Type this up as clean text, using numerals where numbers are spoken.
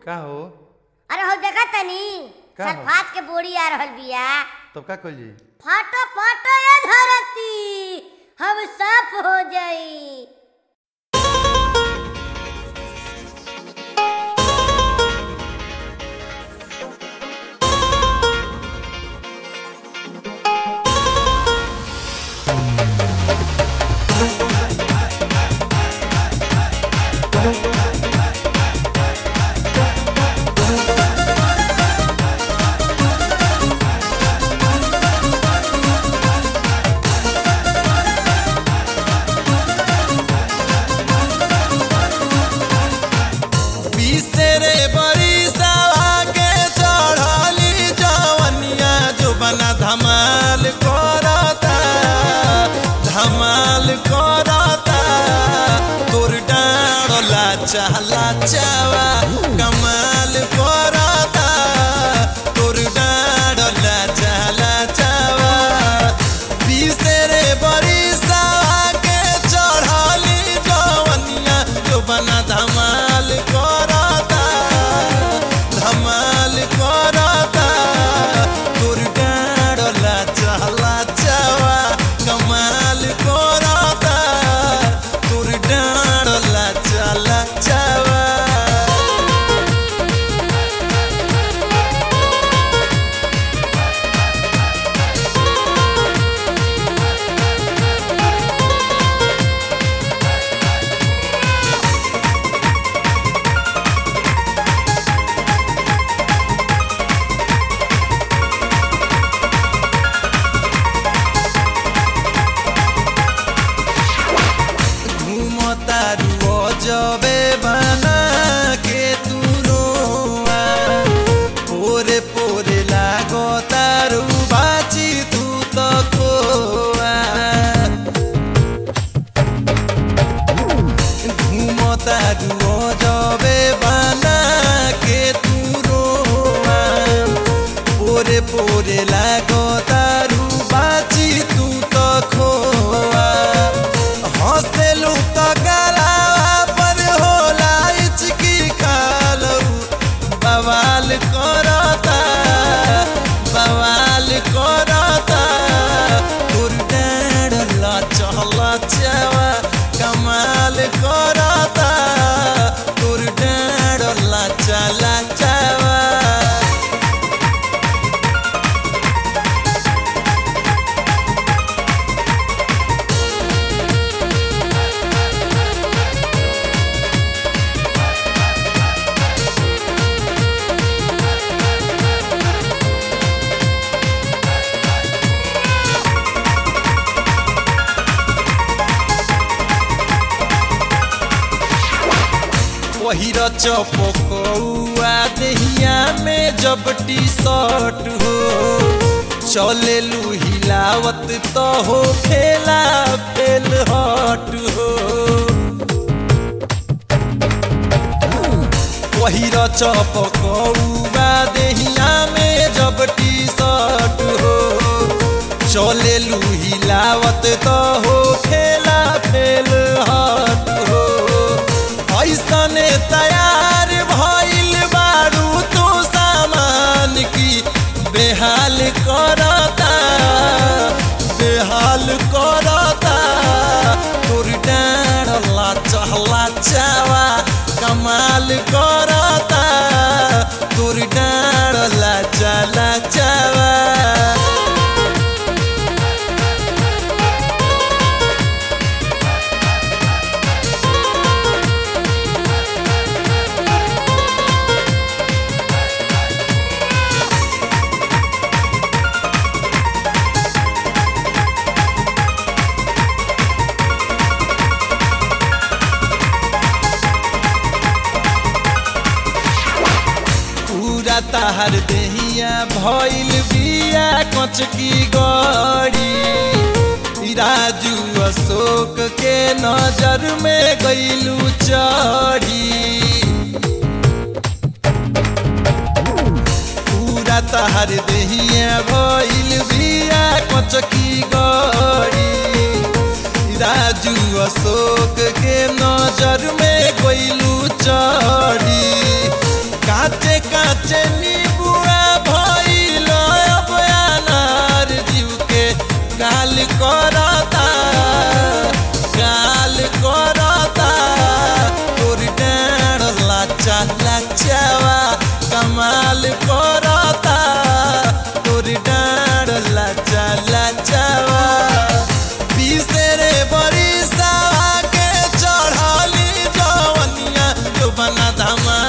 का हो? अरे हो देखा तनी का हो? सल्फात के बोरी आ रहल बिया। तब का कइल जी? फाटो फाटो ये धरती हम साफ हो जाई। धमाल करता तोर डाँडला चाला चावा कमाल करता तोर डाँडला चाला चावा बिसरे बरिसा के चढ़ली जवनिया जो बना धमाल करता तोर डाँडला चाला चावा कमाल करता तोर डाँडला चाला चावा। जबे बना के तू रोआ पोरे पोरे लागो तारू बाची तू तो खोआ घूमता रुओ जबे बना के तू रोआ पोरे पोरे लागो तारू बाची तू तो खोआ हंसलू तो गला बवाल करता तोर डाँडला चला चावा कमाल करता तोर डाँडला चला चावा। पहिर चपकौआ देहिया में जब टी शर्ट हो चले लू हिलावत तो हो खेला फेल हट हो पहिर चपकौआ देहिया में जब टी शर्ट हो चले लू हिलावत तो हो खेला फेल हट हो ऐसने तैयार भइल बारू तू सामान की बेहाल करता तोर डाँडला चला चावा कमाल करता तोर डाँडला चला चावा। ताहर देहिया भइल बिया कच की गड़ी राजू अशोक के नजर में गइलू चढ़ी पूरा ताहर देहिया भइल बिया कच की गड़ी राजू अशोक के नजर में गइलू चढ़ी का काचे काचे नीबुआ भइल अब अनार जीव के गाल करता तोरी डाँड लाचा लाचावा कमाल करता तोरी डाँड लाचा लाचावा बिसरे बरिसावा के चढ़ली जवनिया जो बना धमा